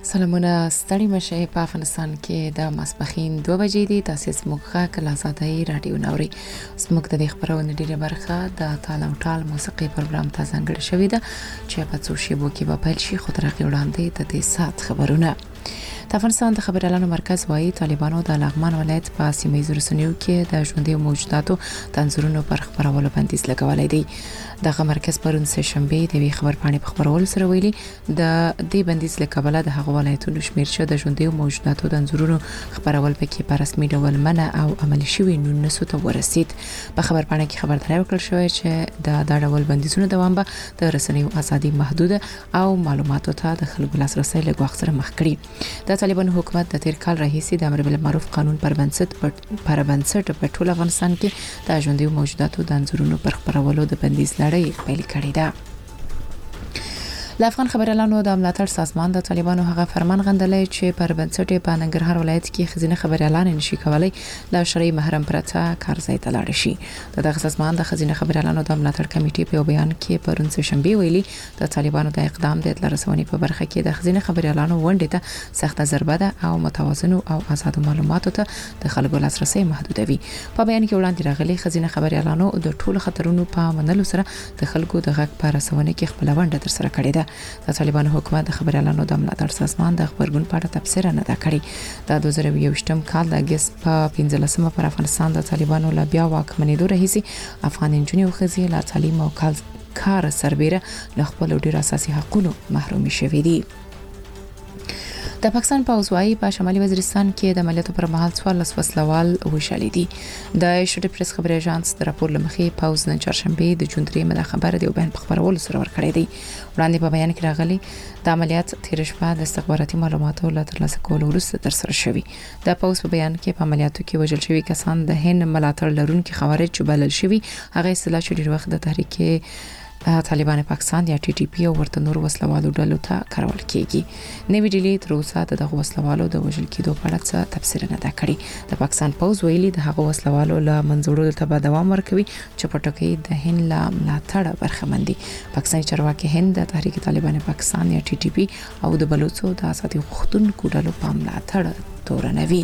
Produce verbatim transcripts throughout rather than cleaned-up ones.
سلامونه ستړي مشه په افغانستان کې د ماسپخین دوه بجې دي. تاسو زموږ کله آزادۍ رادیو نوري زموږ د خبرونې ډیره برخه د تال او ټال موسیقي پروګرام ته ځانګړی شوې ده چې په څو شیبو کې به پیل شي. خو تر هغه وړاندې د دې سات خبرونه. د افغانستان د خبر اعلان مرکز وايي طالبانو د لغمان ولایت په سیمه رسنیو کې د ژوندۍ موجوداتو د انځورونو پر خبرولو بندیز لګولای دی. دغه مرکز پرون سه شنبه د وی خبر پاڼې په خبرولو سره ویلي د دې بندیز لکبله د هغه ولایتونو شمیر چې د ژوندۍ موجوداتو د انځورونو خبرول پکې په رسمي ډول منع او عملي شوی نو نسو ته ورسید. په خبر پاڼه کې خبرداري ورکړل شوې چې د دا ډول بندیزونو دوام به د رسنیو ازادي محدوده او معلوماتو ته د خلکو لاسرسي له وخت سره مخ کړي. د طالبانو حکومت د تیر کال راهیسې د امر بالمعروف قانون پر بنسټ پر بنسټ په ټول افغانستان کې د ژوندۍ موجوداتو د انځورونو پر خبرولو د بندیز لړۍ پیل کړې ده. د افغان خبر اعلانو د ملاتړ سازمان د طالبانو هغه فرمان غندلې چې پر بنسټ په ننګرهار ولایت کې خزینه خبر اعلان نشي کولای لا شرعي محرم پرته کارځای ته لاړ شي. دغه سازمان د خزینه خبر اعلانو د ملاتړ کمیټې په بیان کې پرون سه شنبه ویلي د طالبانو د اقدام د اطلاع رسونې په برخه کې د خزینه خبر اعلانو ونډه ته سخته ضربه ده او متوازن او آزاد معلوماتو ته د خلکو لاسرسي محدودوي. په بیان کې وړاندې راغلي خزینه خبر اعلانو د ټولو خطرونو په منلو سره د خلکو د غږ په رسونه کې خپل ونډه تر سره کړې ده. د طالبانو حکومت د خبر اعلانو د ملاتړ سازمان د خبرګون په اړه تبصره نه ده کړې. د دوه زره یوویشتم کال د اگست په پنځلسمه پر افغانستان د طالبانو لا بیا واکمنېدو راهیسې افغان انجونې او ښځې له تعلیم او کار سربېره له خپل ډیر اساسي حقوقو محروم شوي دي. د پاکستان پوځ وايي په شمالي وزیرستان کې د عملیاتو پر مهال څوارلس وسلوال وشالي دي. د شټ پریس خبري اژانس د راپور لمخې پوځ نن چهارشنبه د جون درې مده خبر دی او بیان په خبرولو سره ورکړی دی. وړاندې په بیان کې راغلي د عملیات تیر شپه د استخباراتي معلوماتو له ترلاسه کولو وروسته تر سره شوی. د پوځ په بیان کې په عملیاتو کې وژل شوی کسان د هند ملاتړ لرونکي خوارج بلل شوی. هغه اصطلاح چې ډیر وخت د تحریک طالبان پاکستان یا ټي ټي پی او ورته نور وسلوالو ډلو ته کارول کیږي. نوی ډیلی تر اوسه دغه وسلوالو د وژل کېدو په اړه څه تفسیر نه ده کړی. د پاکستان پوځ ویلي د هغه وسلوالو له منځوړو ته به دوام ورکوي چې په ټکي د هند لا ملاتړ برخمن دي. پاکستاني چارواکي هند د تحریک طالبان پاکستان یا ټي ټي پی او د بلوچو د ازادي غوښتونکو ډلو په ملاتړ تورنوي.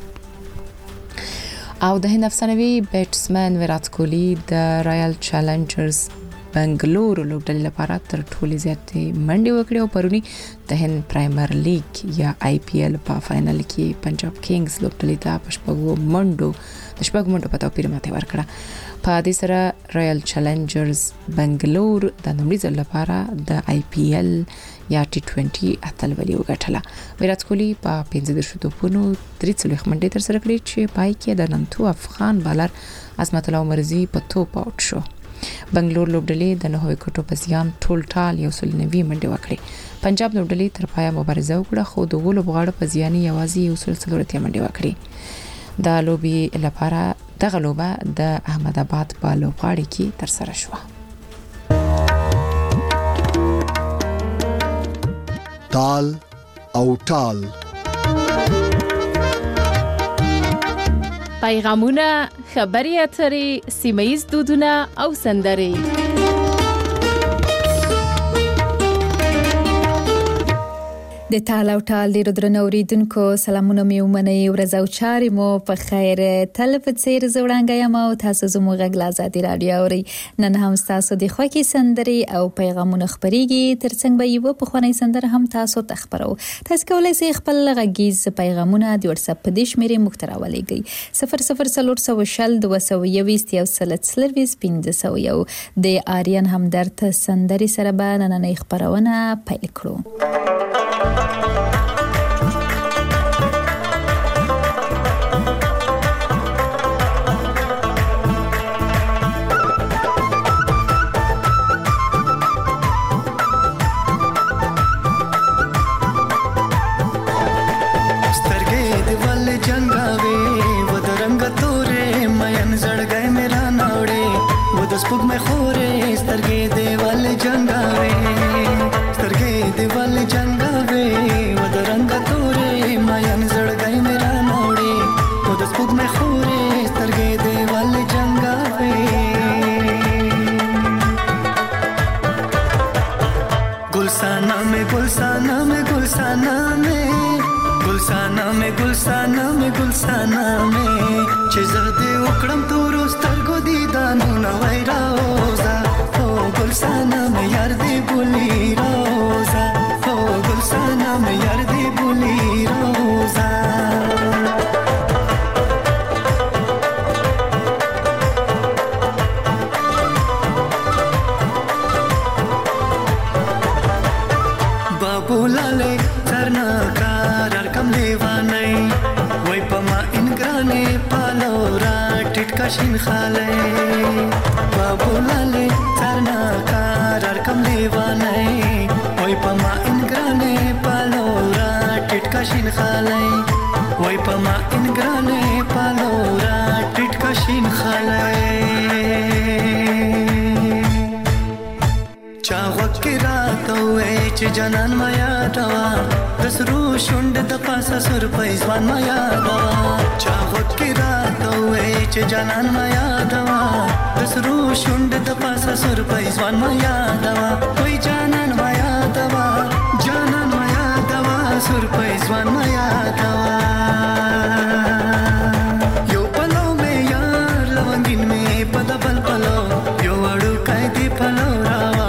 او د هند افسانوي بیټسمن ویرات کوهلی د رایل چیلنجرز بنگلور لوبډلې لپاره تر ټولو زیاتې منډې وکړې او پرونی د هند پرایمر لیګ یا آی پی ایل په فائنل کې پنجاب کینګز لوبډلې ته پښپغو منډو د شپږ منډو په توپیر ماته ورکړه. په دې سره رایل چیلنجرز بنگلور د نومړي ځل لپاره د آی پی ایل یا ټي ټوئنټي اتلولي وګټله. ویرات کوهلی په پنځه دیرش توپونو درې څلوېښت منډې تر سره کړې چې پای کې د ننتو افغان بالر عظمت الله عمرزي په توپ آوټ شو. بنگلور لوبډلې د نهه وکټو په زیان ټول ټال یو سل نوي منډې وکړې. پنجاب لوبډلې تر پایه مبارزه وکړه خو د ولو بغاړه په زیان یوازې یو سل څلور اتیا منډې وکړې. د لوبي لپاره دغه لوبه د احمد آباد په لوبغاړي کې تر سره شوه. تال او ټال پیغامونه، خبري اترې، سیمه‌ییز دودونه او سندرې. د تال او ټال ډیرو درنو اوریدونکو سلامونه مې ومنئ. ورځ او چارې مو په خیر. تل په څیر زوړانګه یم او تاسو زموږ غږ له ازادي رادیو اورئ. نن هم تاسو د خوښې سندرې او پیغامونه خپرېږي. ترڅنګ به یو پخوانی سندره هم تاسو ته خپرو. تاسو کولای شئ خپل غږیز پیغامونه د واتس اپ په دې شمیرې موږ ته راولېږئ صفر صفر څلور سوه شل دوه سوه یوویشت یو سل څلرویشت پنځه سوه یو. د آریان همدرد سندرې سره به نننۍ خپرونه پیل کړو. स्पुग में खोरे स्तरगे देवाल जंगावे स्तरगे देवाल जंगावे वद रंग तोरे मायन जड़गाई मेरा नोड़े वद स्पुग में खोरे स्तरगे देवाल जंगावे गुलसाना में गुलसाना में गुलसाना में کړم تورو سترګو دیدانونه وای راوزا او ګلسانه مې یار دې بولی روزا او ګلسانه مې یار دې بولی روزا بابولاله ترنا کار کم لیوانه وای پما انګرانه پالورا ټټکا شین خاله بابولاله ترنا کار کم لیوانه وای پما انګرانه پالورا ټټکا شین خاله وای پما انګرانه پالورا ټټکا شین خاله چا وکرا ته وې چې جنان ما یادوا دسرو شوند د پاسه سر پېزوان ما یادوا چا وکرا ته وې چې جنان ما یادوا دسرو شوند د پاسه سر پېزوان ما یادوا وای جنان ما یادوا جنان ما یادوا سر پېزوان ما یادوا یو پلو مې یار لونګین مې پدبل پلو یو اړو کای دی پلو راوا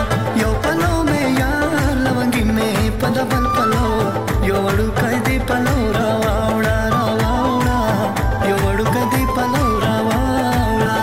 پدبل پلو یو وړو کدی پلو راوړا راوړا یو وړو کدی پلو راوړا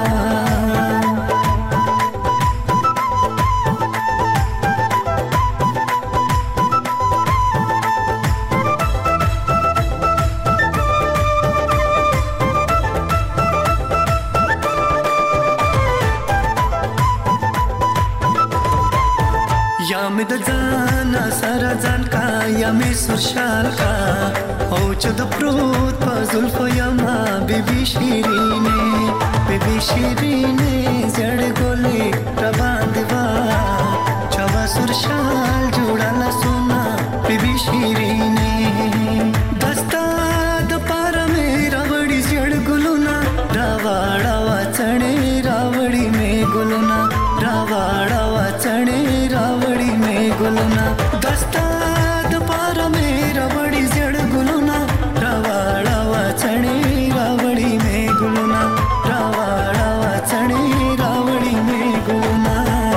یا مې د ځان سره ځان کا یا مې سرشال کا او چې د پروت په زلفو یما بیبي شیرینه بیبي شیرینه زړ ګولې را باندې وا چا سرشال جوړاله سونا بیبي شیرینه دستا د پار مې راوړي زړ ګلونا راوړا وڅړې راوړي مې ګلونا راوړا وڅړې راوړي مې ګلونا دستا د پار مې راوړي زړ ګلونا راوړا وڅړې راوړي مې ګلونا راوړا وڅړې راوړي مې ګلونا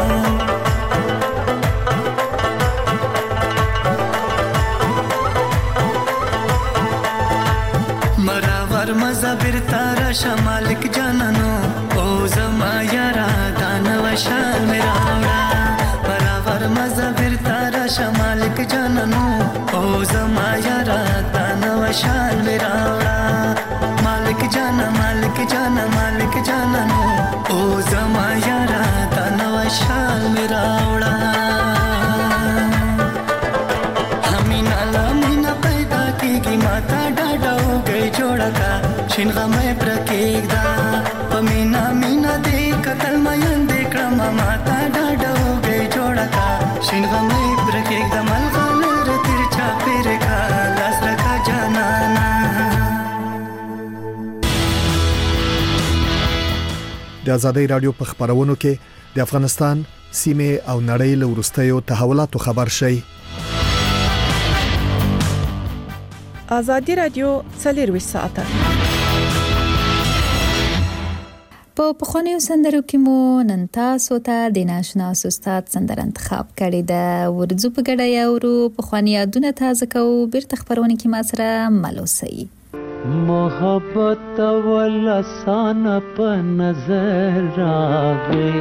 مراور مزه بیرته راشه مالک جانانو او زما یارا دانو شال مې راوړه مراور مزه بیرته راشه مالک جانانو او زما یارا دانو شال مې راوړه مالک جانا مالک جانا مالک جانانو او زما یارا دانو شال مې راوړه همینا لمینا پیدا کیږي ماتا ډاډا وګي جوړه کا شین غمه پرکېږدا پمینا مینا دې قتل مېن دې کړم ماتا ډاډا وګي جوړه کا شین غمه پرکېږدا ملغلر ترچا پیر کا لاس رکا جانانا د آزادۍ رادیو په خبرونو کې د افغانستان سیمه او نړۍ له وروستیو تحولاتو خبر شي. آزادۍ رادیو څلرویشت ساعته په پخوانیو سندرو کې مو نن تاسو ته د ناشنا استاد سندر انتخاب کړی د ورځو په ګډه یاورو پخوانی یادونه تازه کوو بیرته خبرونه کې ما سره ملوسي محبت ولا سان په نظر راغی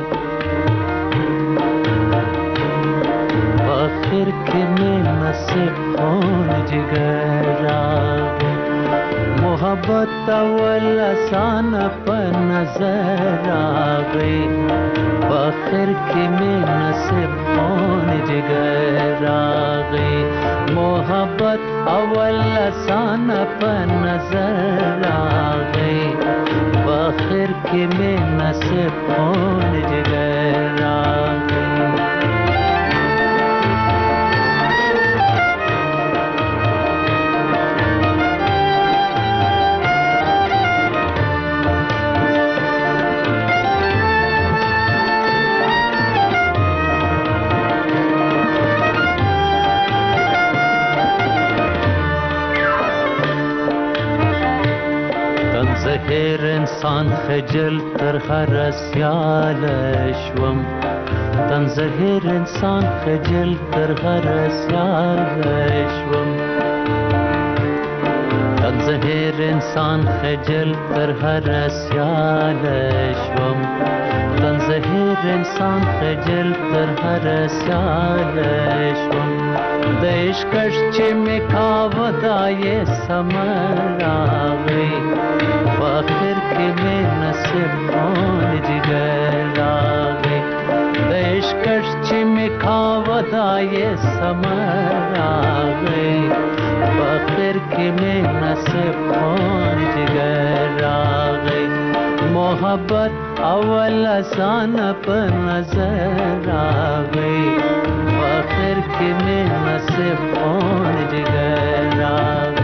آخر کې مې نصیب خون جگر راغی محبت ولا سان په نظر راغی آخر کې مې نصیب خون جگر راغی محبت اول سان په نظر راغی آخر کې مې نصیب خون جگر راغی انسان خجل تر هر سیال شوم تن زهیر انسان خجل تر هر سیال شوم تن زهیر انسان خجل تر هر سیال شوم تن زهیر انسان خجل تر هر سیال شوم د عشقش چې مې کاوه دا یې سمر راغی په آخر کې مې نصیب خون جګر راغی د عشقش چې مې کاوه دا یې سمر راغی په آخر کې مې نصیب خون جګر راغی محبت اول آسان په نظر راغی آخر کې مې نصیب خون جګر راغی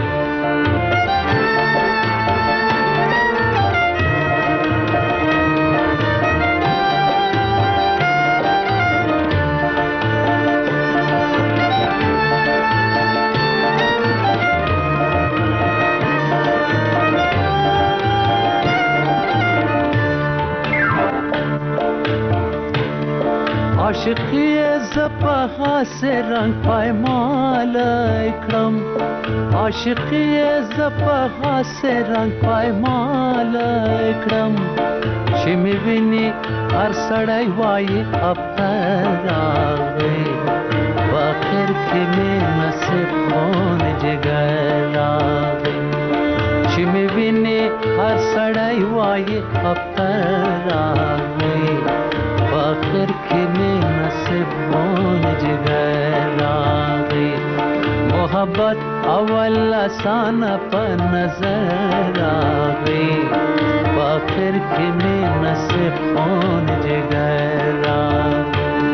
عاشقی زپها سے رنگ پایمال کړم عاشقی زپها سے رنگ پایمال کړم چې مې ویني هر سړی وایي افتر راغی په آخر کې مې نصیب خون جګر راغی چې مې ویني هر سړی وایي افتر راغی په آخر کې مې نصیب خون جګر راغی محبت اول آسان په نظر راغی په آخر کې مې نصیب خون جګر راغی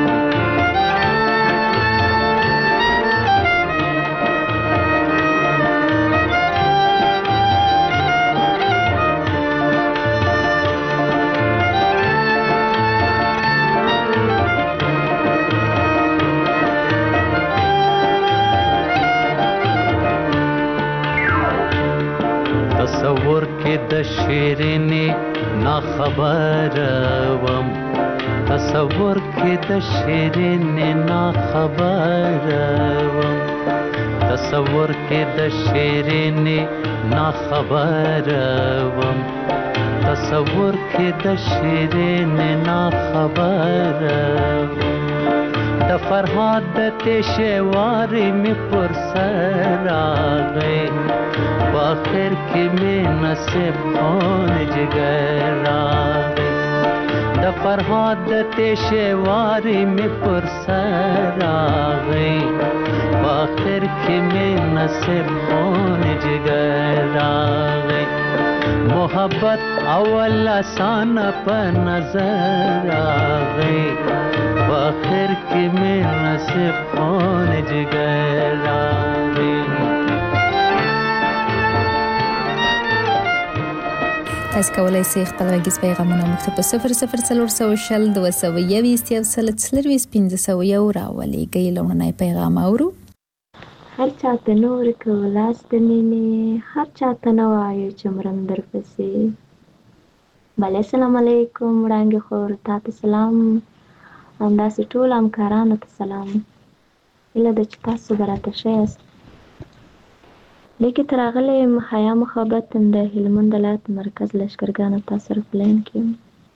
تصور کې د شیرینې نا خبر وم تصور کې د شیرینې نا خبر وم تصور کې د شیرینې نا خبر وم تصور کې د شیرینې نا خبر وم د فرهاد د تشوارې مې پر سر راغی په آخر کې مې نصیب خون جګر راغی د فرهاد د تشوارې مې پر سر راغی په آخر کې مې نصیب خون جګر راغی محبت اول آسان په نظر راغی په آخر کې مې نصیب خون جګر راغی تاسو کولای شئ خپل غږیز پیغامونه موږ ته په صفر صفر څلور سوه شل دوه سوه یویشت یو سل څلرویشت پنځه سوه یو راولېږئ. لومړنی پیغام اورو. هر چاته نور که ولاس د مینې هر چاته نه وایو چې مرم درپسې. بله السلام علیکم وړانګې خور تا ته سلام همداسې ټولو همکارانو ته سلام هیله ده چې تاسو به راته ښه یاست. لیکې ته راغلی یم حیا محبت د هلمند ولایت مرکز لښکرګانو تاسو سره په لاین کې یم.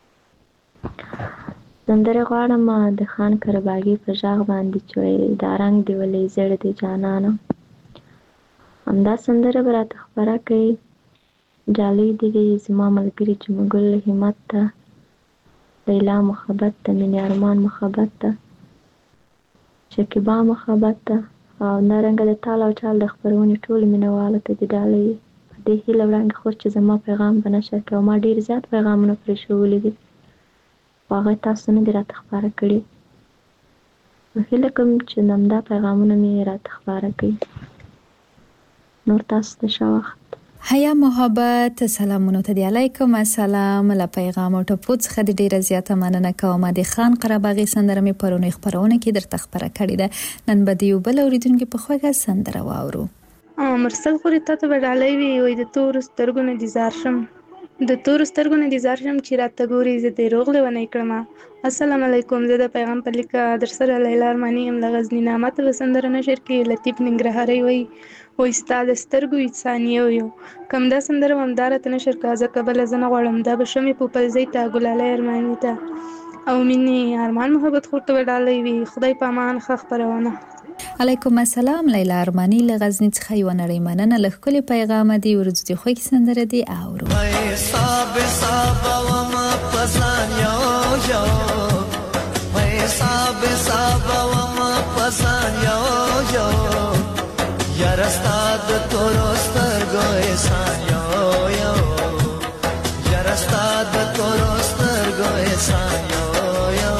سندرې غواړم د خان کرباغي په غږ باندې چې وایي دا رنګ دې ولې زیړ دی جانانه. همدا سندره به راته خپره کړئ. ډالۍ دې وي زما ملګري جمعګل همت ته لیلا محبت ته مینې ارمان محبت ته شکیبا محبت ته او همدارنګه د تال او چال د خپرونې ټولو مینهوالو ته دې ډالۍ په دې هیله وړاندې خور چې زما پیغام به نشر کړي او ما ډېر زیات پیغامونه پرې ښوولي دي خو هغه تاسو نه دي راته خپاره کړي. نو هیله کوم چې همدا پیغامونه مې راته خپاره کړي. نور تاسو ته ښه وخت. حیا محبت سلامونو ته دی علیکم السلام. له پیغام او ټپو څخه د ډیره زیاته مننه کوم. د خان قرباغي سندره مې پرونی خبرونه کې درته خبره کړې ده. نن به د یو بل اوریدونکو په خوږه سندره واورو. مرسل خوري ته به ډالۍ وي وای د تور سترګو نه دي زار شم د تور سترګو نه دي زار شم چې راته ګوري زه دې روغ لیونی کړمه. السلام علیکم، زه د پیغام په لیکه در سره لیلا ارماني یم له غزني نه. ماته په سندره نشر کې لطیف ننګرهاري وایي وایي ستا د سترګو ثانیه یو کم دا سندره همدا راته نشر کړه ځکه بله زه نه غواړم. دا به شمې پوپلزۍ ته ګلالی ارماني ته او مینې ارمان محبت خور ته به ډالۍ وي. خدای په امان ښه خپرونه. علیکم السلام، لیلا ارمانی له غزنی څخه یو نړۍ مننه له ښکلي پیغام دی. ورځ دې خوږ سندره دی اورو. صاحب صاحب و ما پسان یو یو وای صاحب صاحب و ما پسان یو یو یار استاد تورستر ګوي سان یو یو یار استاد تورستر ګوي سان یو یو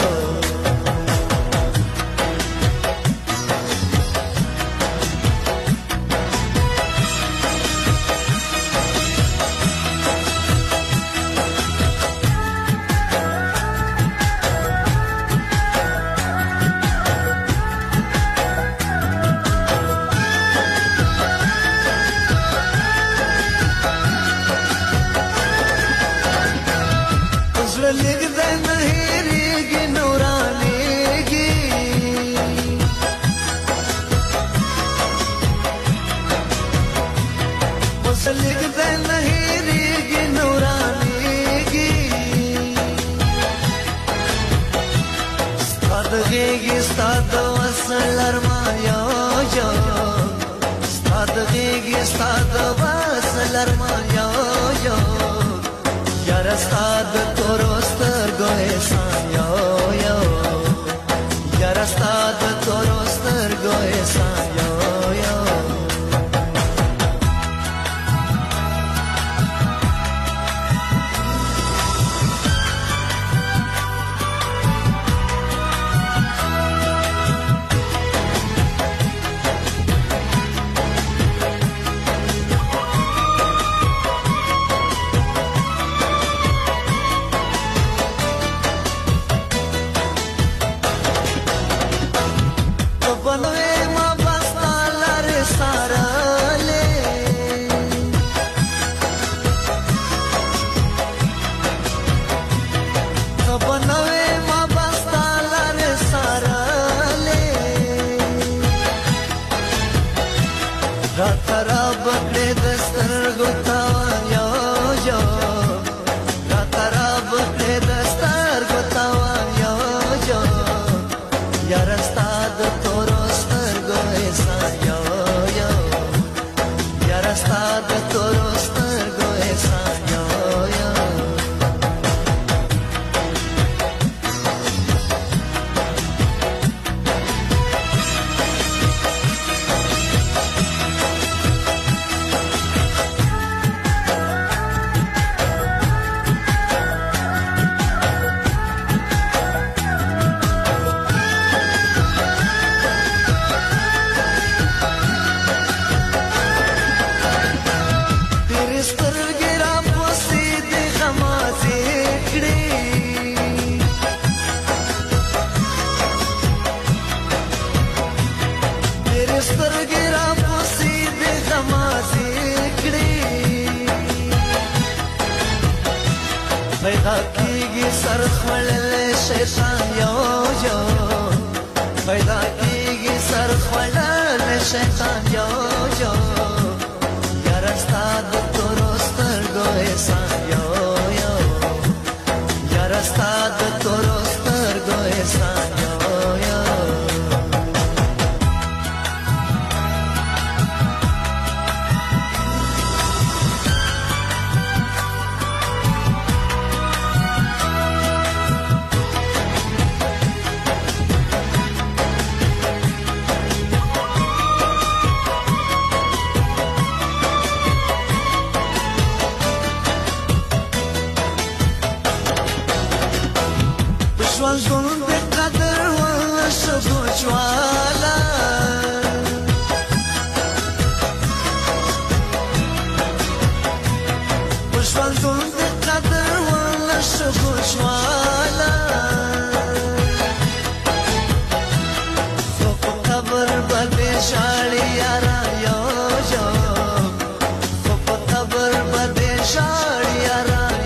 شاړي یارا یو یو په خبر باندې شاړي یارا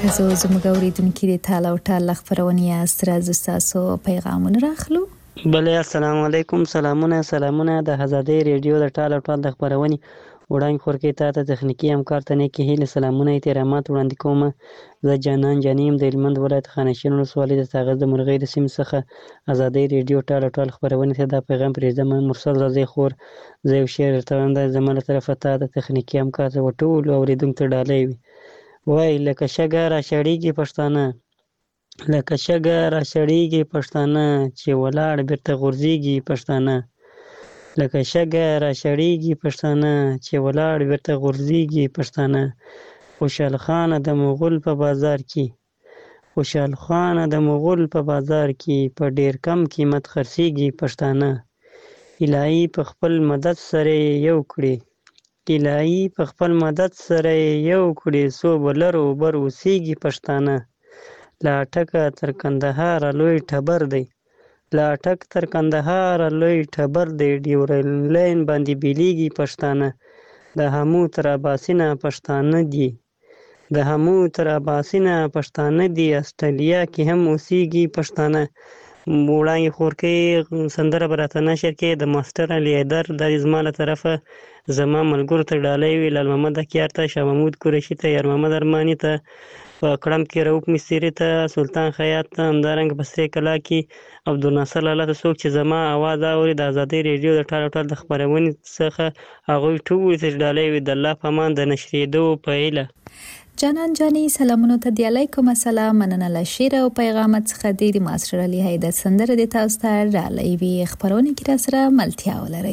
تاسو زموږ اوریدونکو د تعالی او تعالی خبرونه ستاسو تاسو پیغامونه راخلو. بله السلام علیکم. سلامونه سلامونه د آزادۍ ریډیو د تعالی او تعالی د خبرونه وړاندې خورکې ته ته تخنیکی همکار ته نه کې هیله سلامونه احترامات وړاندې کوم. زه جانان جانیم د هلمند ولایت خانشین ولسوالۍ د تاغز د مرغۍ د سیمې څخه آزادۍ ریډیو ټال ټال خبرونه ته دا پیغام پرېږدم. مرسل رضی خور زه یو شعر ته وایم د زما له طرفه ته د تخنیکي همکار ته ټولو اورېدونکو ته ډالۍ وي. وایي لکه شګه راشړېږي پښتانه، لکه شګه راشړېږي پښتانه چې ولاړ بیرته غورځېږي پښتانه، لکه شګه راشړېږي پښتانه چې ولاړ بیرته غورځېږي پښتانه. خوشحال خان د مغول په بازار کې، خوشحال خان د مغول په بازار کې په ډیر کم قیمت خرڅېږي پښتانه. الهي په خپل مدد سره یو کړي، الهي په خپل مدد سره یو کړي څو بلرو بر اوسېږي پښتانه. لا ټکه تر کندهار لوی ټبر دی، لا ټک تر کندهار لوی ټبر دی، ډیورنډ لاین باندې بیلیږي پښتانه. د همو تر اباسینه پښتانه دي، د همو تر اباسینه پښتانه دي، استرالیا کې هم اوسېږي پښتانه. وړاندې خورکې سندره به راته نشر کې د ماسټر علي حیدر د زما له طرفه زما ملګرو ته ډالۍ وي، لال محمد اکیار ته، شاه محمود قریشي ته، یار محمد ارماني ته، په کړم کې رؤف مستري ته، سلطان خیاط ته، همدارنګه په سرې کلا کې عبدالناصر لاله ته. څوک چې زما اواز اوري د آزادۍ ریډیو د ټال ټال د خپرونې څخه هغوی ټولو ته ډالۍ وي د الله په امان د نشرېدو په هیله. جانان جانی سلامونو ته دی علیکم السلام. مننه له شعر او پیغامات څخه د ماسټر علي حیدر سندره د تاسو ته ډالۍ وي. خبرونه کې را سره ملتیا ولرئ.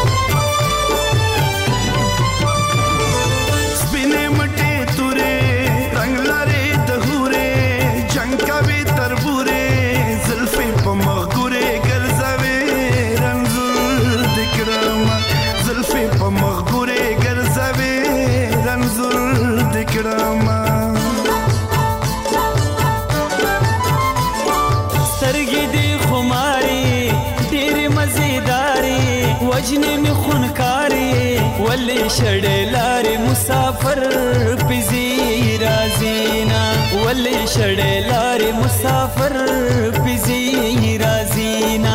وجنې می خونکاري ولې شړې لارې مسافر پزي رازینا، ولې شړې لارې مسافر پزي رازینا.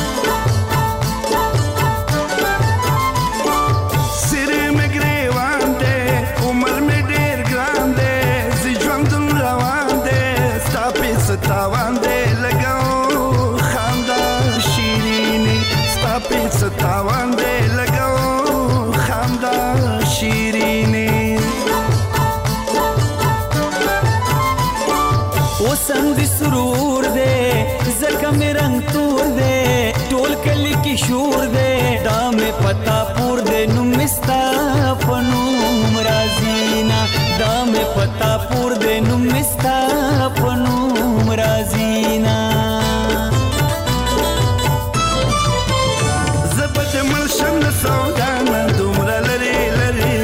سر می ګریوان دې عمر می ډېر ګران دې زی ژوند روان دې ستا په ستاوان دې لګاو خندا شیرینی، ستا په ستاوان دې لګاو خندا شیرینی. وسم دې سرور دې زکه مې رنگ تور دې ټول کلی کې شور دې دا مې پتا پور دې نو مستا پنوم رازینا، دا مې پتا پور دې نو مستا پنوم رازینا. زبد ملشم سودانا دومره لري لري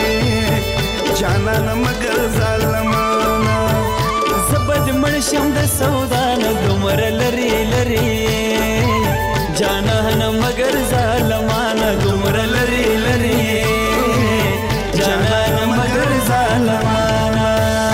جانان مگر ظالمانا، زبد ملشم د سودانا دومره لري لري جانان مگر ظالمانا، دومره لري لري جانان مگر ظالمانا.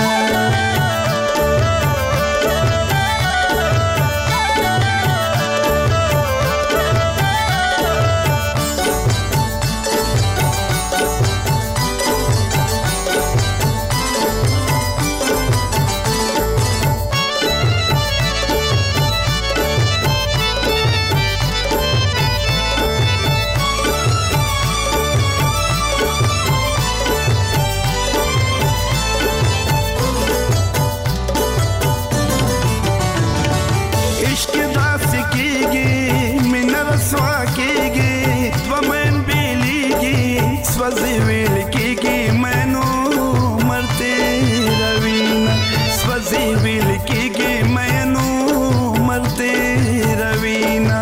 سوزی ویل کېږي مینو مرته روینا، سوزی ویل کېږي مینو مرته روینا.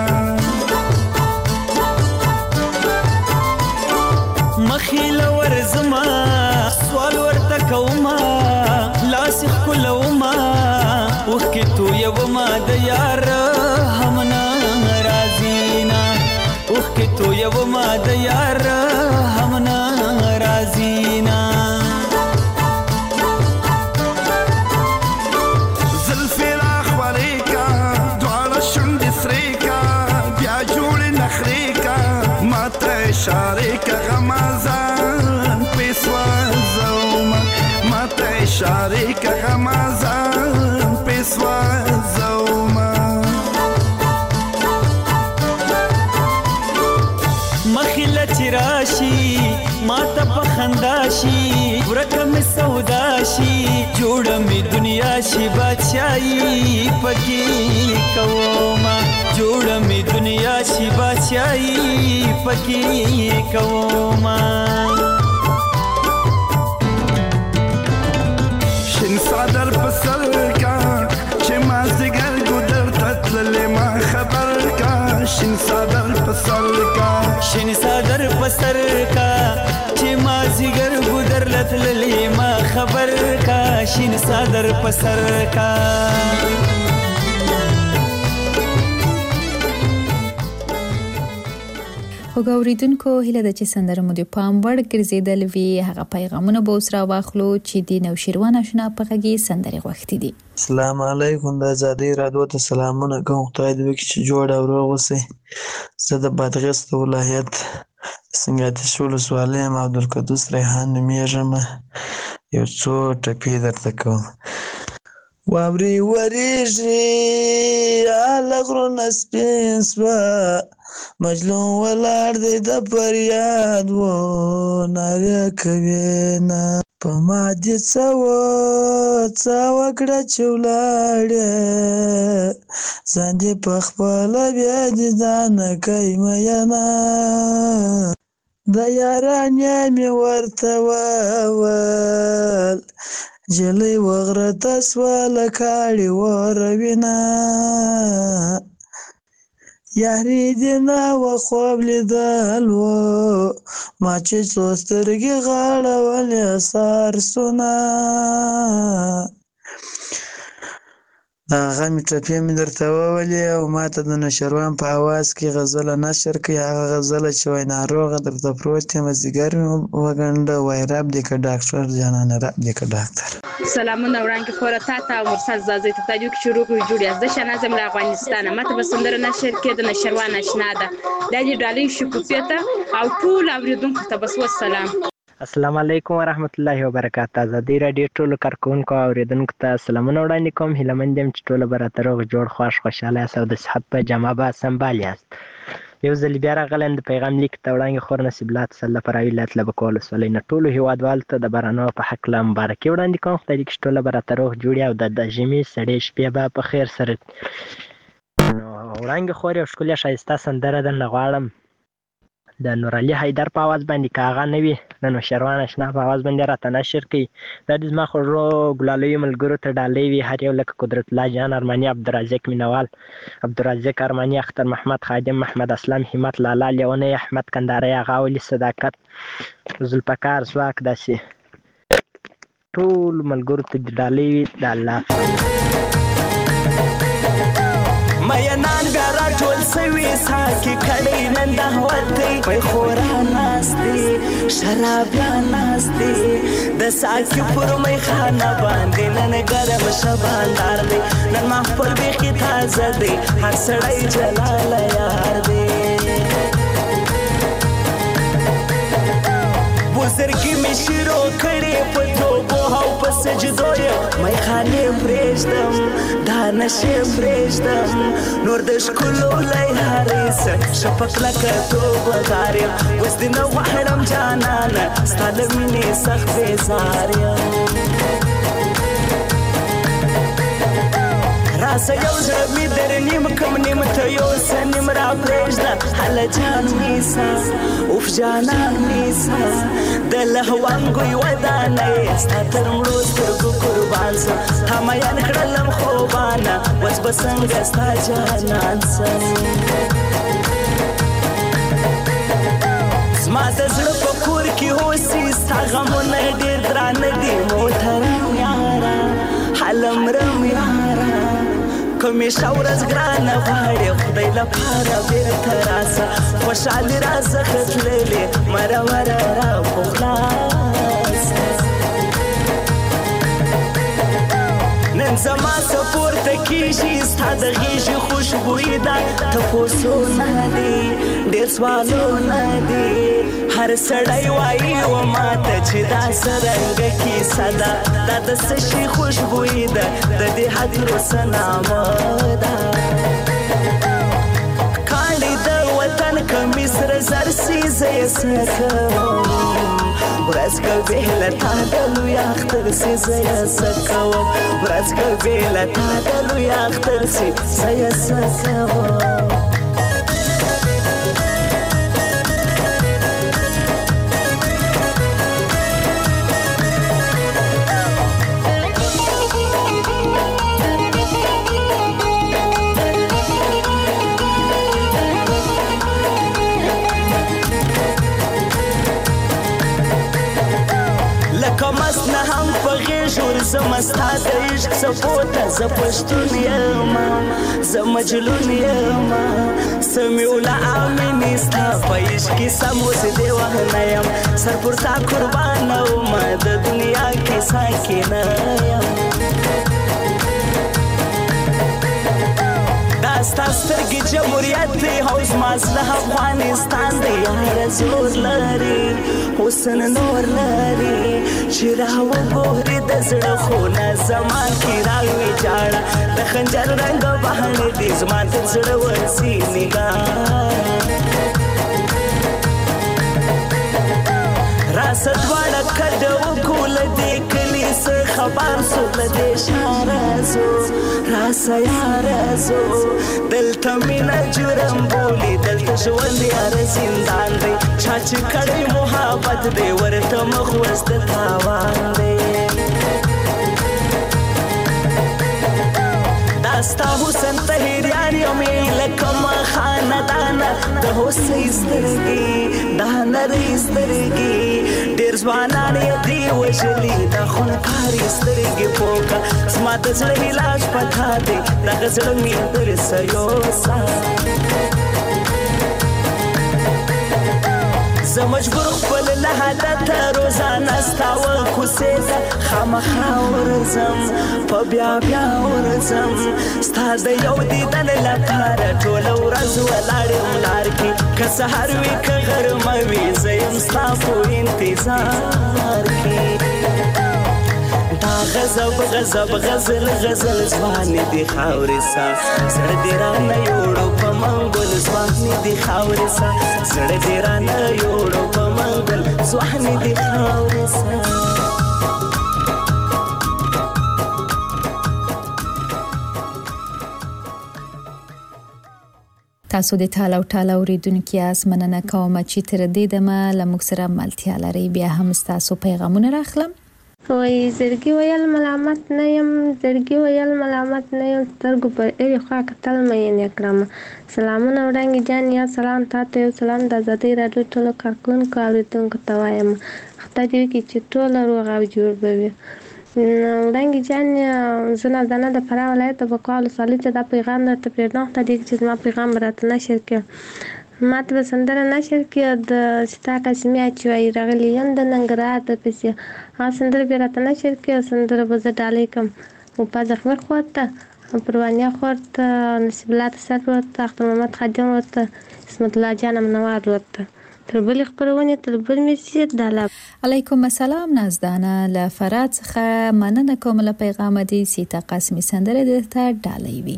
مخیل ورزما سوال ورته کوما لاس خلوما وکه تو یو ما د یار همنا رازینا، وکه تو یو ما د یار همنا رازینا. غمازان پیسوازوم ماته اشاره که غمازان پیسوازوم مخیله چی راشی ماته پخندا شي ورکه می سودا شي جوړه می دنیا شي بادشاہي پکې کوما جوړه می دنیا شي بادشاہي پکې کوما شین صدر پسر کا چې ما زګر ګدر تتل ما خبر کا شین صدر پسر کا شین صدر پسر کا چې ما زګر ګدر لتل ما خبر کا شین صدر پسر کا وګوریدونکو هله د چې سندره مو د پام وړ ګرځیدل وی هغه پیغامونه به اوس را واخلو چې د نوشیروان آشنا په غږی سندره غوښتي دي. السلام علیکم د آزادۍ رادیو ته سلامونه کوم. خدای دې وکړي چې جوړ او روغ اوسئ. زه د بادغیس ولایت سنګاتیش ولسوالۍ یم. عبدالقدوس ریحان نومیږم. یو څو ټپې درته کوم. واوري وریږي هله غرونه سپین سوه مجنون ولاړ دی د فریاد و ناره کوي نه په ما دې څه و څه وکړه چې ولاړې ځان دې پخپله بیا دې ځانه کوي مینه د یارانې مې ورته وویل جلۍ وغرته سوه له کاړې وروینه یاري دې نه وه خوب لیدل و ما چې څو سترګې غاړولې سارسونه هغه مې ټپې مې درته وولې او ما ته د نشروان په اواز کې غزله نشر کړي. هغه غزله چې وایي ناروغه درته پروت یم ځیګر مې وګنډه وایي رب دې که ډاکټر جانانه رب دې که ډاکټر. سلامونه وړاندې خوره تا ته او مرسل زازۍ ته تاجو کې شروع کړو جوړ یاست. زه شهناز یم له افغانستانه. ماته به سندره نشر کې د نشروان آشنا ده. دا دې ډالۍ شګوفې ته او ټول اورېدونکو ته بس وسلام. السلام علیکم ورحمت الله وبرکاته. آزادۍ راډیو ټولو کارکوونکو او اورېدونکو ته سلامونه وړاندې کوم. هیله مند یم چې ټوله به راته روغ جوړ خوښ خوشحاله یاست او د صحت په جامه به سنبال یاست. یو ځل بیا راغلی یم د پیغام لیک ته وړاندې خور نصیب الله تسل فرعي ولایت لبک ولسوالۍ نه ټولو هېوادوالو ته د بارانو په هکله مبارکي وړاندې کوم. خدای دې کړي ټوله به راته روغ جوړ او د ژمي سړې شپې به په خیر سره. نو وړاندې خور یو ښکلې ښایسته سندره درنه غواړم د نورعلي حیدر په اواز باندې که هغه نه وي د نوشیروان آشنا په اواز باندې راته نشر کړي. دا د زما خوږو ګلالیو ملګرو ته ډالۍ وي هر یو لکه قدرت الله جان ارماني عبدالرزاق مینوال عبدالرزاق ارماني اختر محمد خادم محمد اسلام همت لالا لیونی احمد کندهاری هغه ولي صداقت ذوالفقار ځواک داسې ټول ملګرو ته ډالۍ وي د الله مینان بیا راټول سوي ساکي کړی نن د هوتۍ پی خورا ناست دی شرابیان ناست دی د ساکي پر میخانه باندې نن ګرم شباندار دی نن محفل بیخي تازه دی هر سړی جلال یار دی بزرګي مې شروع کړې په توبو او په سجدو یې میخانې پرېږدم دا نشې پرېږدم نور د ښکلو لیهارۍ څه شفق لکه توبهدار یم اوس دې نه غواړم جانانه ستا له مینې سخت بېزار یم راسه یو زړه مې در نیم کم نیم ته یو څه نیم را پرېږده هله جان نیسه اوف جانان نیسه د لهوانګوی ودانه یې ستا تر مړو سترګو قربان سم تا میان کړلم خوبانه اوس به څنګه ستا جانان سم زما د زړه په کور کې اوسي ستا غمونه ډېر درانه دي موټرم یاره هلمرم یاره کمیشه ورځ ګرانه غواړې خدای لپاره بېرته راسه خوشحالي راڅخه تللې مره مره را په خلاصه نن زما څه پورته کیږي ستا د غیږې خوشبویي ده تپوسونه دي ډېر سوالونه دي هر سړی وایي و ماته چې دا څرنګه کیسه ده دا د څه شي خوشبویي ده د دې هدیرو څه نامه ده کاڼي د وطن که مصر زر سي زه یې څه کوم ورځ که بې له تا د لوی اختر سي زه یې څه کوم ورځ که بې له تا د لوی اختر سي زه یې څه کوم مست نه هم په غېږ ورځم ستا د عشق څپو ته زه پښتون یم زه مجنون یم سمیوله امینې ستا په عشق کې سم اوس دې وهنه یم سر پر تا قربانه ومه د دنیا کې ساکنه یم دا ستا سترګې جمهوریت دی او زما زړه افغانستان دی یاره زور لري حسن نور لري چې راوګورې د زړه خونه زما کې راویجاړه د خنجر رنګ بهانې دي زما تر زړه ورسي نګاه راسه دواړه کډه وکړو له دې کلي څه خبر سو له دې ښاره ځو راسه یاره ځو دلته مینه جرم بولي دلته ژوند یاره زندان دی چا چې کړی محبت دی ورته مخ وس د تاوان دی دا ستا حسن طهیریان یمې لکه ما خاندانه د هوسۍ سترګې دا نرۍ سترګې ډېر ځوانان یې دي وژلي دا خونکارې سترګې پوکه زما د زړه علاج په تا دی دغه زړه مې درسه یوسه زه مجبور خپل لحده ته روزانه ستا وکوسې ته خامخا ورځم په بیا بیا ورځم ستا د یو دیدن لپاره ټوله ورځ ولاړ یم لار کې که سهار وي که غرمه وي زه یم ستا په انتظار کې دا غضب غضب غزل غزل ځوانې دي خاورې سا زړه دې رانه یوړو په منګل ځوانې دي خاورې سا زړه دې رانه یوړو په منګل ځوانې دي خاورې سا تاسو د ټال او ټال اوریدونکو یاست مننه کوم چې تر دې دمه لموږ سره ملتیا لري بیا هم تاسو پیغامونه راخلم وای زړګي ویل ملامت نه يم زړګي ویل ملامت نه يم سترګو پر اړې خوا کتل مې نه کړم سلامونه وړاندې جان یا سلام تاسو یو سلام د آزادۍ راډیو ټولو کارکونکو اوریدونکو ته وایم خدای دې وکړي چې ټول روغ او جوړ وي وړاندې جان زنه دنه د فراه ولایت په کال سالته د پیغام درته پرېږدم ته دې چې ما پیغام راته نشر کړ ماته به سندره نشر کړ د ستا قسمه چې وای راغلی یم د ننګرهار د پسې ها سندره به راته نشر کړ سندره به زه ډالۍ کوم او په ځخمر خوته پروانیا خوته نصیب الله تسر ورته اختر محمد خادم ورته اسمت الله جان منوار ورته تر بل خبرونه تر بل میسي داله علیکم السلام نازدانه له فرات څخه مننه کوم له پیغام دي سیتا قاسمی سندره درته ډالۍ وي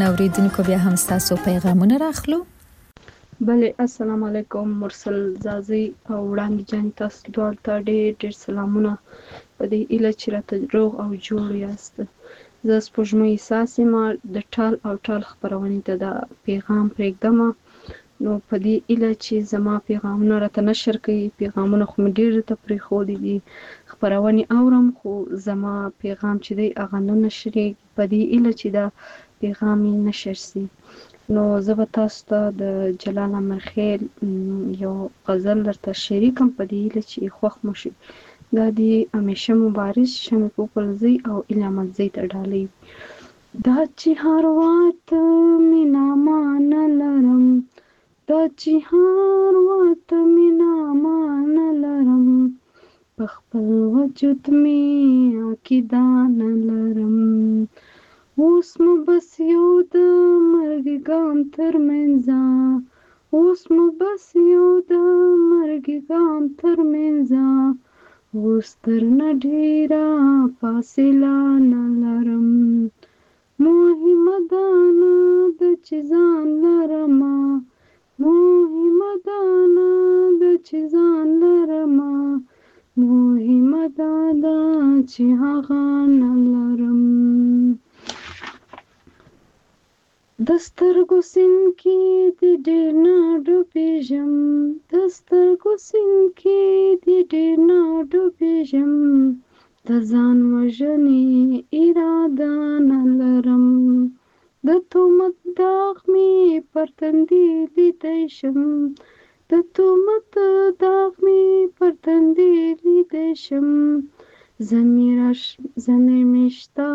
اوریدونکو بیا هم تاسو پیغامونه راخلو. بله السلام علیکم مرسل زازي او وړاندې جان تاسو دواړو ته ډېر ډېر سلامونه په دې ایله چې راته روغ او جوړ یاست. زه سپوږمۍ احساس یم د ټال او ټال خپرونې ته دا پیغام پرېږدم نو په دې ایله چې زما پیغامونه راته نشر کوي پیغامونه خو مې ډېر ته پرېښودي دي خپرونې اورم خو زما پیغام چې دی هغه نه نشرېږي په دې ایله چې دا پیغام یې نشر سي. نو زه به تاسو ته د جلال امرخیل یو غزل درته شریکم په دې هیله چې خوښ مو شي. دا د همیشه مبارز شمې پوپلزۍ او علامتزۍ ته ډالۍ دا چې هر وخت مینه مان لرم دا چې هر وخت مینه مان لرم په خپل وجود مې عقیده نه لرم اوس مو بس یو د مرګ ګام تر منځه اوس مو بس یو د مرګ ګام تر منځه اوس تر نه ډېره فاصله نه لرم مهمه دا نه ده چې ځان لرمه مهمه دا نه ده چې ځان لرمه مهمه دا ده چې هغه نه لرم. د سترګو سیند کې د ډېر نه ډوبېږم د سترګو سیند کې د ډېر نه ډوبېږم د ځان وژنې اراده نه لرم د تهمت داغ مې پر تندي لیدی شم د تهمت داغ مې پر تندي لیدی شم ضمیر مې شته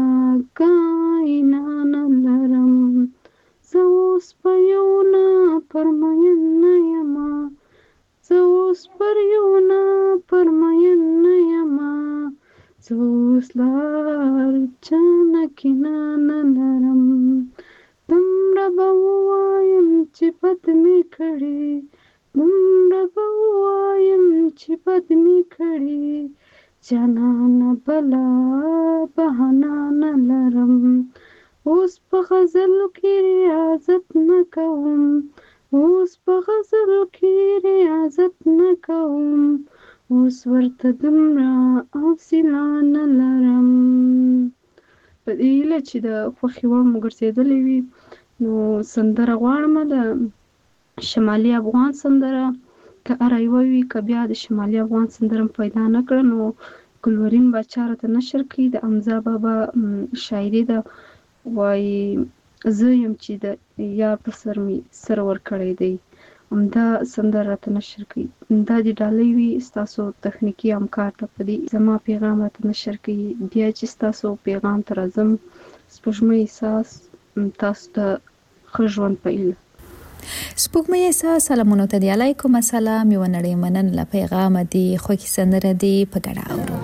ګاینا نه لرم زه اوس په یو نه پرمین نه یمه زه اوس پر یو نه پرمین نه یمه زه اوس لار چا نه کینه نه لرم دومره به ووایم چې بد مې کړي دومره به ووایم چې بد مې کړي جانانه بله بهانه نه لرم اوس په غزلو کې ریاضت نه کوم اوس په غزلو کې ریاضت نه کوم اوس ورته دومره حوصله نه لرم. په دې هیله چې د خوښې وړ مو ګرځېدلې وي نو سندره غواړم د شمالي افغان سندره که هره یوه وي که بیا د شمالي افغان سندره م پیدا نه کړه نو ګلورین باچا راته نشر کړي د حمزه بابا شاعري ده وایي زه یم چې د یار په سر مې سر ورکړی دی همدا سندره راته نشر کړي دا د ډالۍ وي ستاسو تخنیکي همکار ته په دې زما پیغام راته نشر کړي بیا چې ستاسو پیغام ته راځم سپوږمۍ احساس تاسو ته ښه ژوند په ایله. سپوږمۍ احساس سلامونه ته دی علیکم السلام یو نړۍ منن له پیغام دی خوږی سندره دی په ګډه اورو.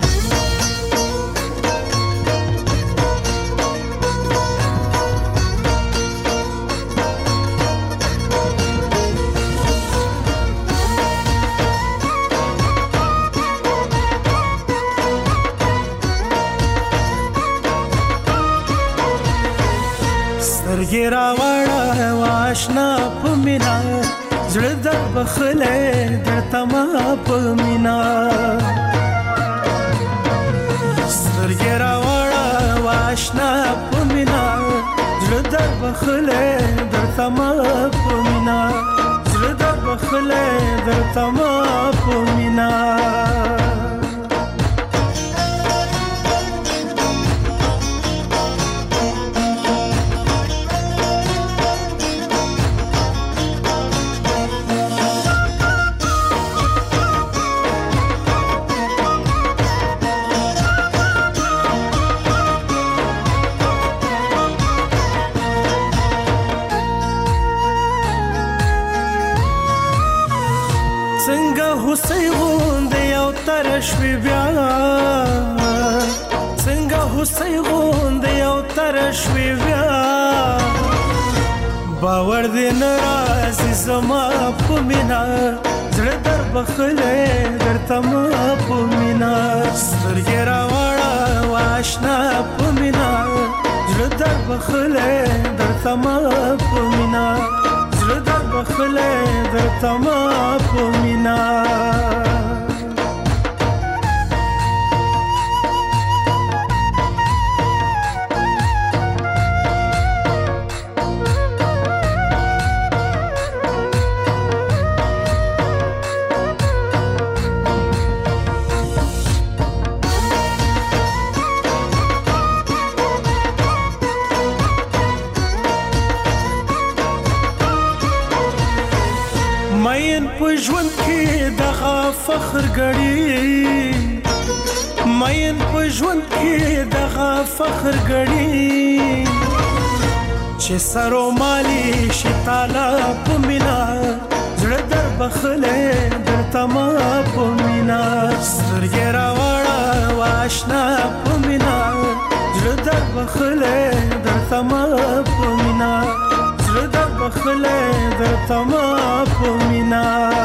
سترګې راوړه واشنا په مینا زړه در بخلې درته ما په مینا سترګې راوړه واشنا په مینا زړه در بخلې درته ما په مینا زړه در بخلې درته ما په مینا هوسۍ غوندې یو تر شوي بیا څنګه هوسۍ غوندې یو تر شوي بیا باور دې نه راځي زما په مینا زړه در بخلې درته ما په مینا سترګې راوړه واشنا په مینا زړه در بخلې درته ما په مینا زړه در بخلې درته ما په مینا ژوند کې دغه فخر غړي مین په ژوند کې دغه فخر غړي چې سرو مالي شي تعالی په مینا زړه در بخلې درته ما په مینا سترګې راوړه واشنا په مینا زړه در بخلې درته ما په مینا زړه در بخلې درته ما په مینا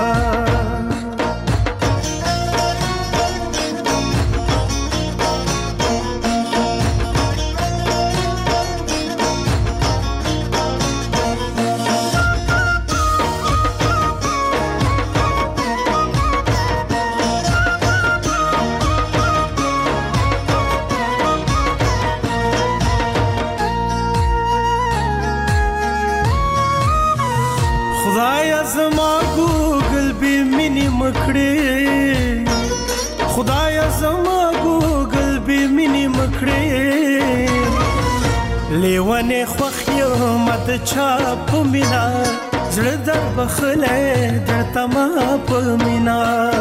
خدایا زما ګوګل به مینې مکړې لیوانې خوښ یم د چا په مینا زړه در بخلې درته ما په مینا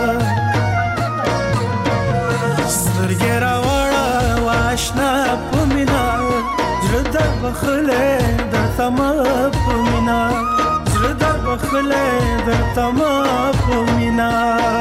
سترګې راوړه واشنا په مینا زړه در بخلې درته ما په مینا زړه در بخلې درته ما په مینا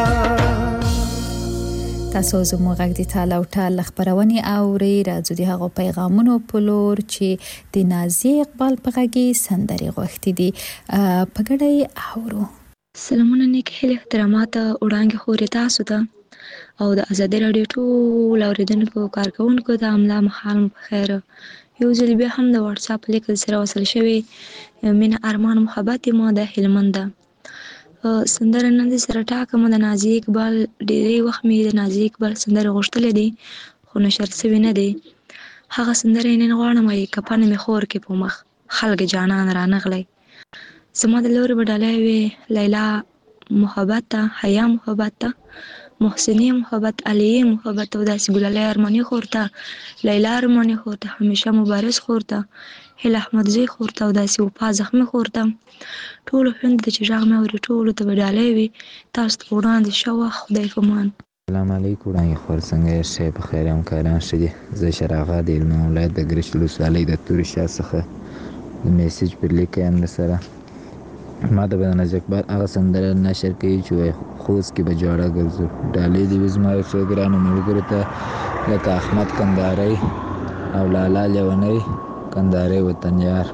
تاسو زموږ غږ د تعالی او تعالی خبرونه اوري راځو د هغه پیغامونو په لور چې د نازي اقبال په غږی سندري غوښتي دي په ګډه اورو. سلامونه نیک هیله احترامات وړاندې خوري تاسو ته او د ازادي رادیو ټول اوریدونکو کارکونکو ته املا محال بخیر. یو ځل بیا هم د واتس اپ لیک سره وصل شوی من ارمان محبت ما د هلمند سندره نن سره ټاکم د نازي اقبال ډېری وخت مې د نازي اقبال سندره غوښتلې دي خو نشر شوی نه دی. هغه سندره نن غواړم چې کپن مې خور کې په مخ خلک جانان را نغلی زما د لوري بدلای وی لیلا محبت حیا محبت محسنی محبت علی محبت او داسې ګلالي ارمانی خورته لیلا ارمانی خورته همیشه مبارز خورته هل احمد زی خورته او داسې وفا زخمی خورته ټول خوند د چې ژغ مې اوري ټول ته بدلای وی تاسو ته وړاندې شو خدای فمان. السلام علیکم وړاندې خور څنګه شې په خیر هم کاران شې زه شراغه د علم ولایت د ګرش لوسالۍ د توري شاه څخه د میسج پر لیک هم سره ما د بناز اقبال هغه سندره نشر کوي چې خوست کې به جوړه ګرځو ډالې دی وزما څو ګرانو ملګرو ته لکه احمد کندهاري او لالا لیونی کندهاري وطن یار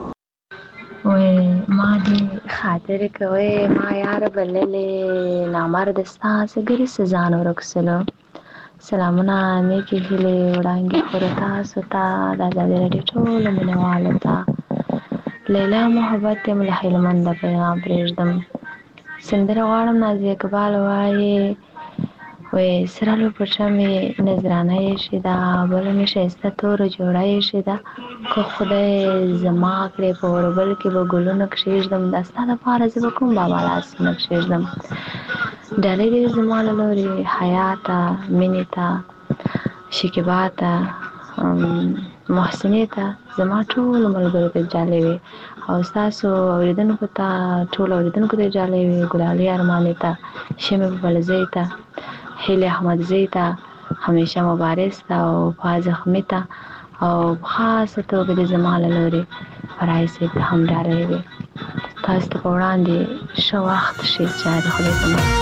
وای ما دې خاطر کوي ما یار بللې نامرد ستا سګری سزان ورکسلو سلامونه نیکی هیلې وړاندې خور تاسو ته د ازادي رادیو ټول مینوالو ته لیلا محبت یم له هلمند پیغام پرېږدم سندره غواړم نازي اقبال وایي وای سرالو پټه مې نظرانه یې شي دا بله مې ښایسته توره جوړه یې شي دا که خدای زما کړې په وربل کې به ګلونه کښېږدم دا ستا دپاره زه به کوم بابا لاسونه کښېږدم ډالۍ دې زما له لورې حیا ته مینې ته شکیبا ته محسنې ته زما ټولو ملګرو ته جالۍ وي او ستاسو اورېدونکو ته ټولو اورېدونکو ته جالۍ وي ګلالي ارمانې ته شمې ببلزۍ ته هیلې احمدزۍ ته همیشه مبارز ته او وفا زخمي ته او په خاصه توګه د زما له لورې فرای صاحب ته هم ډالۍ وي تاسو ته په وړاندې ښه وخت شي چې د خدای په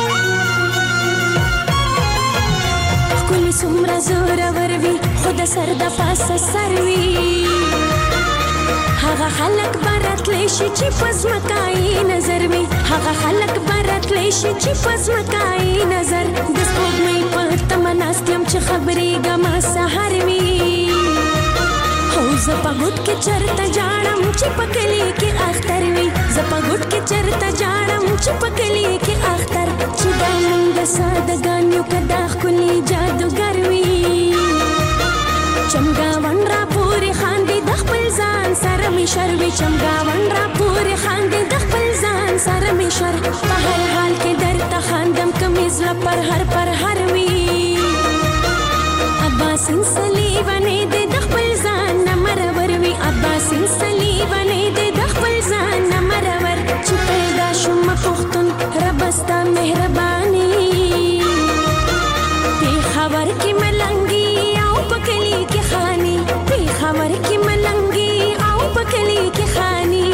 ښکلي څومره زورور وي خو د سر د پاسه سر وي هغه خلک به راتلی شي چې په ځمکه یې نظر وي هغه خلک به راتلی شي چې په ځمکه یې نظر د سپوږمۍ په تمه ناست یم چې خبرېږم سهار وي او زه زپګټ کې چرته جاړم چې پکلی کې اختر وي زپګټ کې چرته جاړم چې پکلی کې اختر چې دا موږ سادهګان یو کدا خولي جادوګر وي چمګاون را پورې خاندي د خپل ځان سره می شروي چمګاون را پورې خاندي د خپل ځان سره می شر په هر حال کې درته خاندم کمیز لا پر هر پر هر وي عباسین صلیبانه دې د خپل ځان نمرور وي عباسین صلیبانه دې د خپل ځان نمرور چې پیدا شوم پښتون ربستا مهرباني په خبر کې ملنګي او پکلی کې خاني په خبر کې ملنګي او پکلی کې خاني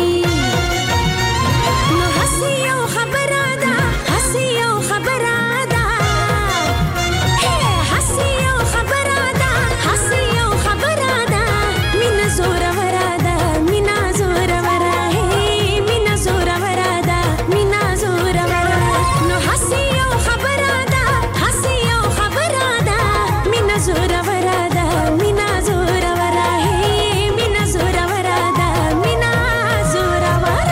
نو حسي او خبره ده حسي او خبره ده حسي او خبره ده حسي او خبره ده مینا زور ورا ده مینا زور ورا مینا زور ورا ده مینا زور ورا نو حسي او خبره ده حسي او خبره ده مینا زور ورا ده مینا زور ورا مینا زور ورا ده مینا زور ورا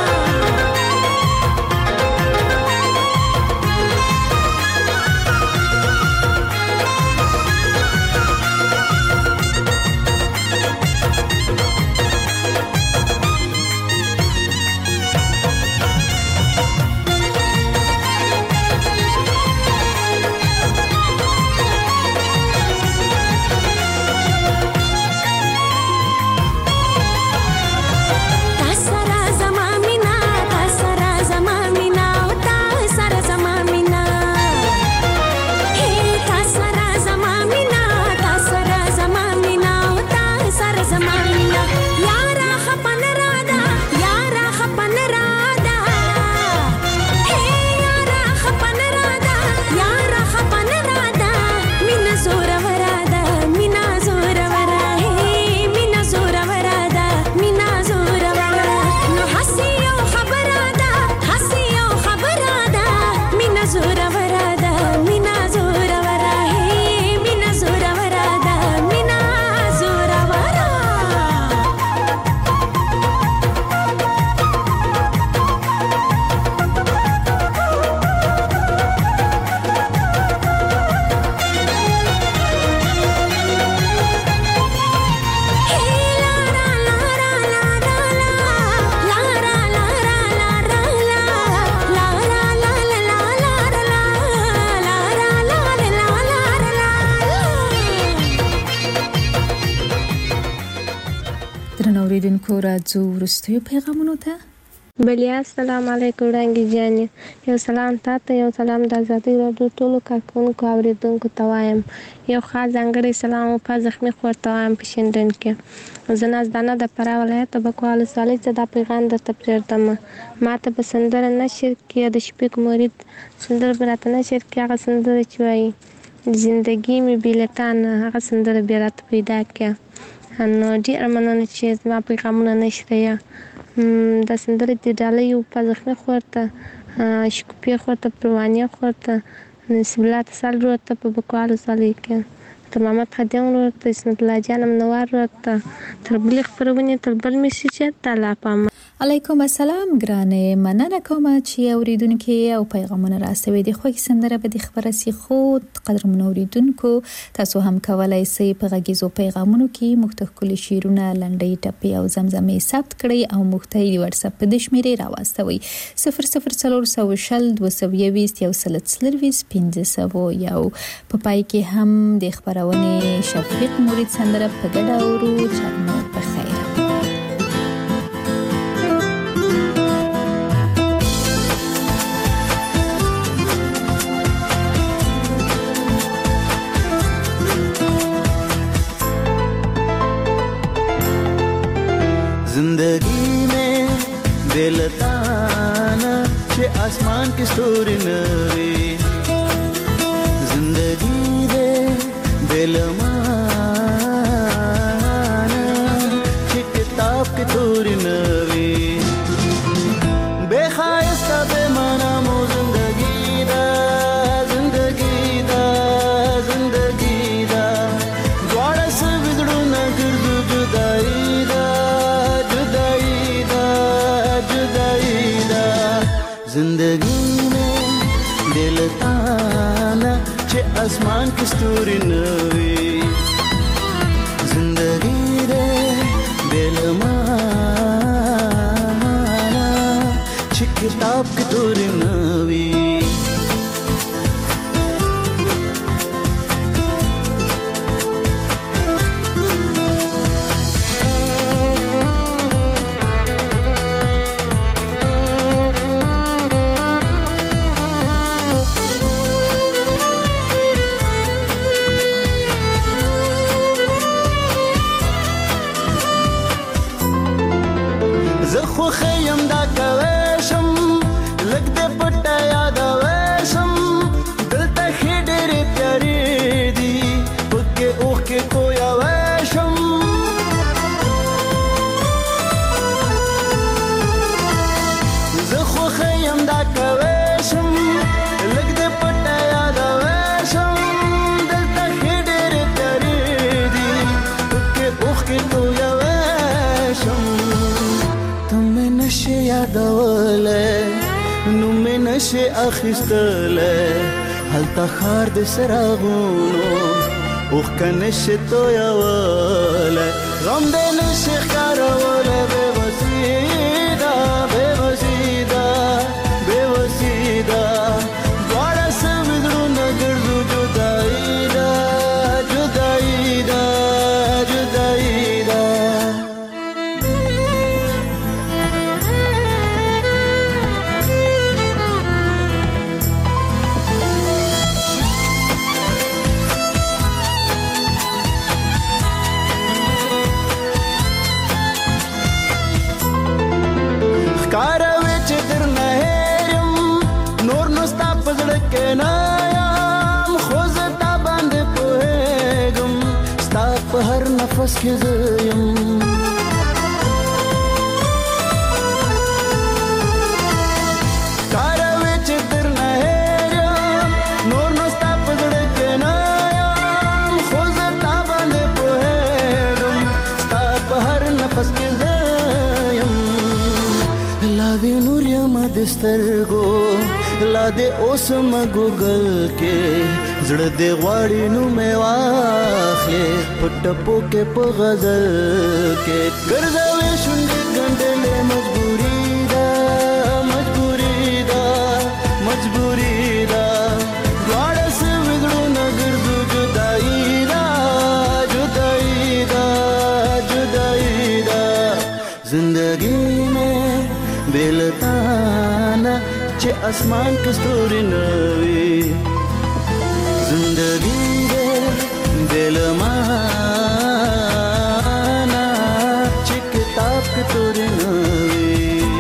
تاسرا زما مینا تاسرا زما مینا او تاسرا زما مینا هی تاسرا زما مینا تاسرا زما مینا او تاسرا زما مینا یارا خپن رادا یارا خپن رادا هی یارا خپن رادا یارا خپن رادا مینا زور ورادا مینا زور ورا هی مینا زور ورادا مینا زور ورا نو حسي او خبره ده حسي او خبره ده مینا زور ورا ده مینا زور ورا هي مینا زور ورا ده مینا زور ورا درنو اوریدونکو راځو وروستیو پیغامونو ته بلیا السلام علیکم وړانګې جانې یو سلام تاته یو سلام د ازادۍ راډیو ټولو کارکوونکو اوریدونکو ته وایم یو خاص ځانګړی سلام په زخمي خور ته وایم په شینډن کې زه نازدانه د فراه ولایت بکوال ولسوالۍ څخه دا پیغام درته پرېږدم ما ته په سندره نشر کې د شفیق مرید سندره به راته نشر کې هغه سندره چې وایي زندګي مې بې له تا نه هغه سندره بیا راته پیدا کړه نو ډېره مننه چې زما پیغامونه نشریه دا سندره د ډالۍ په زخمي خور ته شکوفي خور ته پروانیه خور ته نصیب الله تسل ورور ته په بکوال ولسوالۍ کې تر محمد خدیم ورور ته اسمت الله جان منور ورور ته تر بلې خپرونې تر بل میسج ته لا پام علیکم السلام ګرانې مننه کوم چې اوریدونکو او پیغامونه راستوي د خوښ سندره به د خبره سي خو قدرمن اوریدونکو تاسو هم کولای شئ په غږیزو پیغامونو کې مختلف شیرونه لنډۍ ټپي او زمزمې ثبت کړئ او مختلف واتس اپ د شمیرې راوستوي صفر صفر څلور سوه شل دوه سوه یویشت یو سل څلرویشت پنځه سوه یو په پای کې هم د خبرونې شفیق مرید سندره په ګډه اورو چرمو په خیر जिंदगी में बेलताना चे आसमान की स्टोरी नवी जिंदगी दे बेलमाना चे किताब की तोरी नवी बेखायस्ता बेमाना मो जिंदगी दा जिंदगी दा जिंदगी दा द्वारा से बिगड़ो न गिरजू जुदा जिंदगी में दिल ताना चे आसमान की स्तूरी नवी जिंदगी रे दिल माना चे किताब की तूरी नवी زخو خیم دا کویشم لگ دے پٹا یادویشم دلتا خی ڈیری پیاری دی پکے اوخ کے کویا ویشم زخو خیم دا کویشم لگ دے پٹا یادویشم دلتا خی ڈیری پیاری دی پکے اوخ کے کویا ویشم تمہیں نشے یادولے نومے نشے اخیستلے حالتا خار دے سراغونو اوخ کا نشے تو یاولے غم دے نشے خارولے بے وسیدہ بے وسیدہ بے وسیدہ دوارا سمدرو نگردو جدائی دا جدائی دا جدائی دا کاروي چې در نه هېرم نور نو ستا په زړه کې نه یم خو زه تا باندې پوهېږم ستا په هر نفس کې زه یم کاروي چې در نه هېرم نور نو ستا په زړه کې نه یم خو زه تا باندې پوهېږم ستا په هر نفس کې زه یم لا دې نور یم د سترګو لا دې اوس م ګوګل کې زړه دې غواړي نو مې واخلې په ټپو کې په غزل کې ګرځوي شونډې ګنډلې مجبوري ده مجبوري ده مجبوري ده دواړه سوي زړونه ګرځو جدایي ده جدایي ده جدایي ده زندگی میں بلتانا چه اسمان کستوری نوی زندگی دے دل مانا چه کتاب کتوری نوی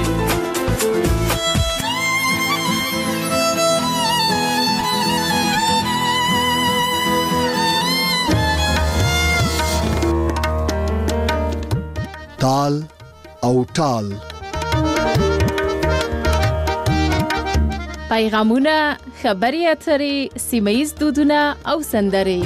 تال او ټال پیغامونه خبري اترې سیمایي دودونه او سندرې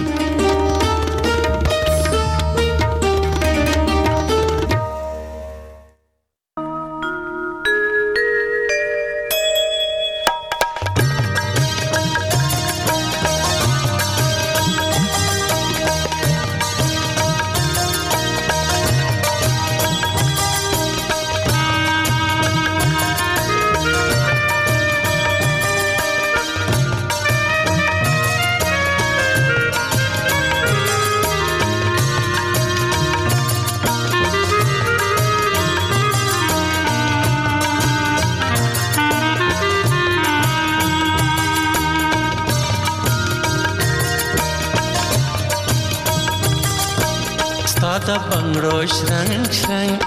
Stada bangro shrang shrang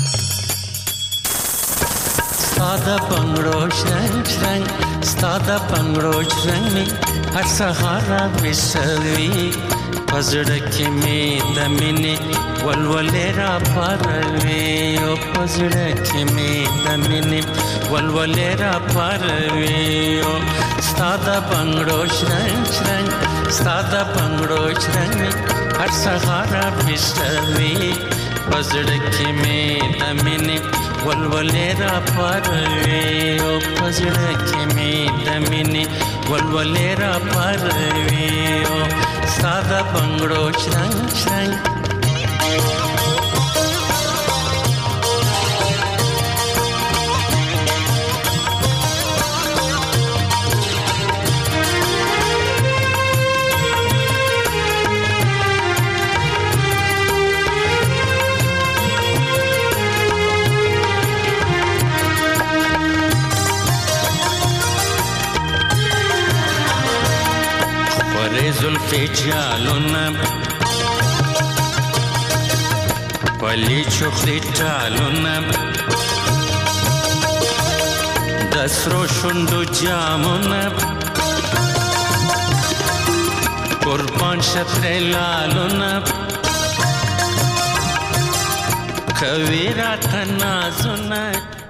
Stada bangro shrang shrang Stada bangro shrang mi har sahara visalvi Pazdak me damine walwale ra parve O pazdak me damine walwale ra parve O Stada bangro shrang shrang Stada bangro shrang mi har sahara visalvi पजड़के में दमिने ولولې را پروي او پزړه کې مې د مینې ولولې را پروي او ساده بنگړو شرنګ شرنګ زلفی جالونه پلی چوخی ټالونه د سرو شونډو جامونه قربان شترې لالونه کوي راته نازونه